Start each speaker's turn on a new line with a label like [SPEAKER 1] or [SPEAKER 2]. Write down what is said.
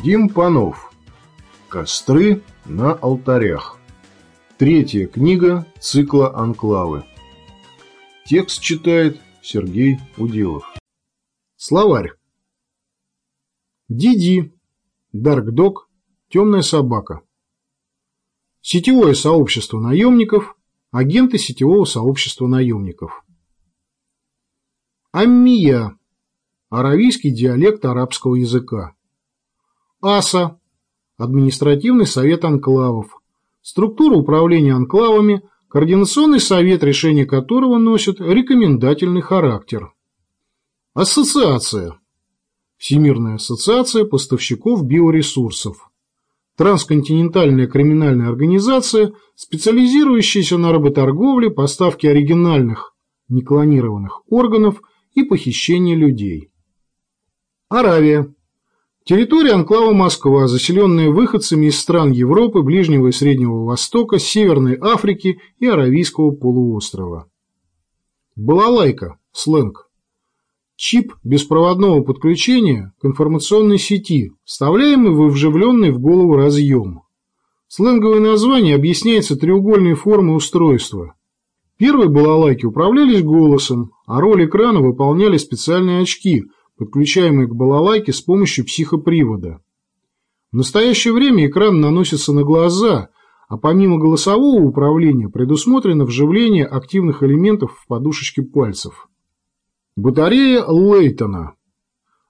[SPEAKER 1] Вадим Панов. Костры на алтарях. Третья книга цикла «Анклавы». Текст читает Сергей Уделов. Словарь. Диди. Даркдог. Темная собака. Сетевое сообщество наемников. Агенты сетевого сообщества наемников. Аммия. Аравийский диалект арабского языка. АСА. Административный совет анклавов. Структура управления анклавами, координационный совет, решения которого носит рекомендательный характер. Ассоциация. Всемирная ассоциация поставщиков биоресурсов. Трансконтинентальная криминальная организация, специализирующаяся на работорговле, поставке оригинальных, неклонированных органов и похищении людей. Аравия. Территория анклава Москва, заселенная выходцами из стран Европы, Ближнего и Среднего Востока, Северной Африки и Аравийского полуострова. Балалайка. Сленг. Чип беспроводного подключения к информационной сети, вставляемый во вживленный в голову разъем. Сленговое название объясняется треугольной формой устройства. Первые балалайки управлялись голосом, а роль экрана выполняли специальные очки, подключаемые к балалайке с помощью психопривода. В настоящее время экран наносится на глаза, а помимо голосового управления предусмотрено вживление активных элементов в подушечки пальцев. Батарея Лейтона.